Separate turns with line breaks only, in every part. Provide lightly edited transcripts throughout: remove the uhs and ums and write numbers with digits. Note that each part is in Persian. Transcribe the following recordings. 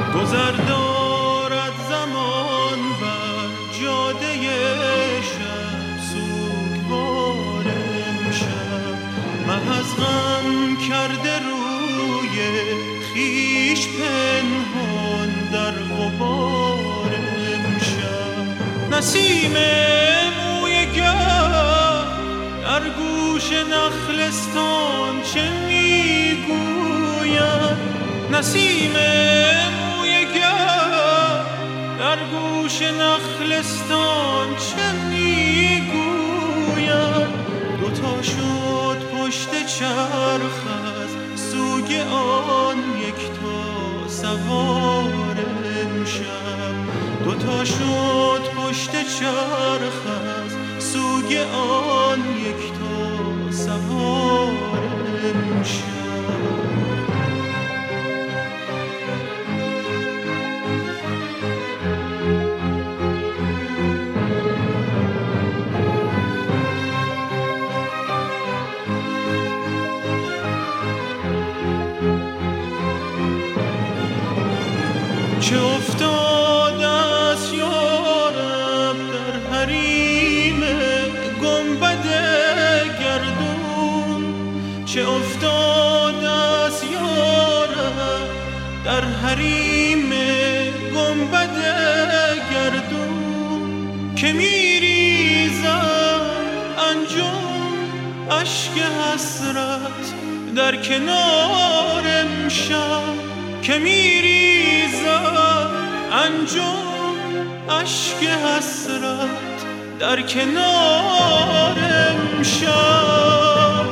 گذر دارد زمان بر جاده شب، سوگوار امشب محض غم کرده روی خویش پنهان در غبار امشب. نسیم موی گرم در گوش نخلستان چه میگوید؟ نسیم موی گرم در گوش نخلستان چه میگوید؟ دوتا شد پشت چرخ از سوگ آن یکتا سوار امشب. دوتا شد پشت چرخ از سوگ آن یکتا سوار امشب. چه افتاده است یارب در حریم گنبد گردون؟ چه افتاده است یارب در حریم گنبد گردون؟ که میریزم انجم اشک حسرت در کنار امشب. که میریزم انجم اشک حسرت در کنار امشب.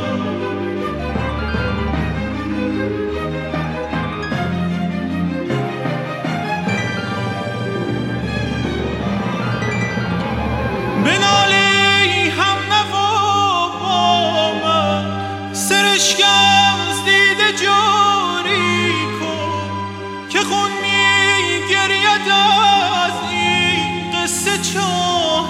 بنالی هم نوا با من، سرشکم از دیده جاری کن که خون میگرید از این قصه چاه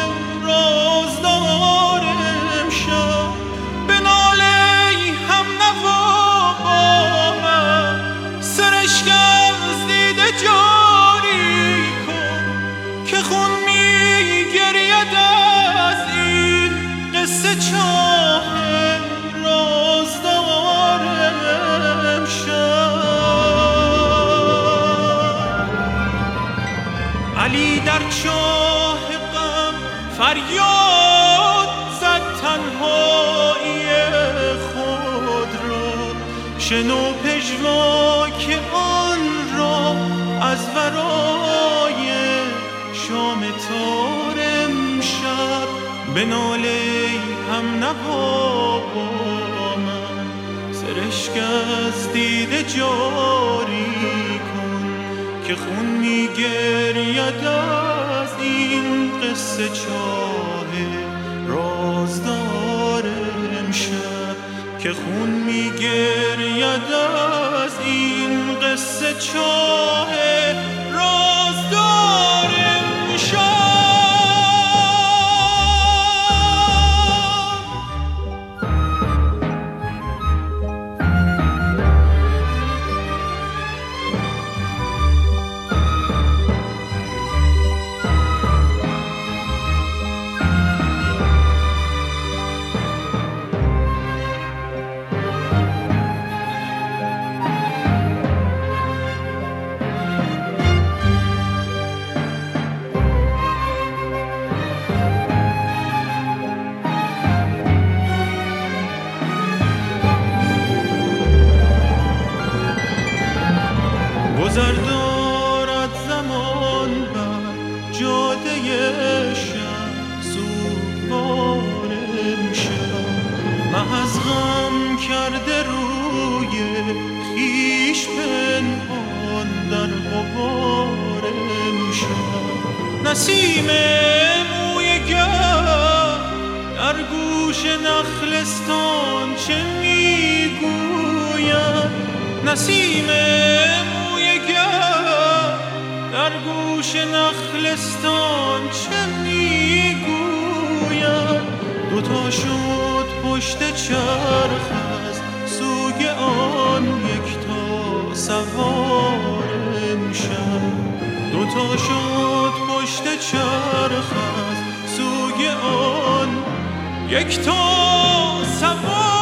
رازدار امشب. بنالی هم نوا با من، سرشکم از دیده جاری کن که خون میگرید از این قصه چاه رازدار امشب. علی در چاه غم فریاد زد تنهایی خود را، شنو پژواک آن را از ورای شام تار امشب. بنالی هم نوا با من، سرشک از دیده جاری کن که خون میگرید از این قصه چاه رازدار امشب. که خون میگرید از این قصه چاه رازدار امشب. گذر دارد زمان بر جاده شب، سوگوار امشب محض غم کرده روی خویش پنهان در غبار امشب. نسیم موی گرم در گوش نخلستان چه میگوید؟ نسیم در گوش نخلستان چه میگوید؟ دوتا شد پشت چرخ از سوگ آن یکتا سوار امشب. دوتا شد پشت چرخ از سوی آن یک تا سوار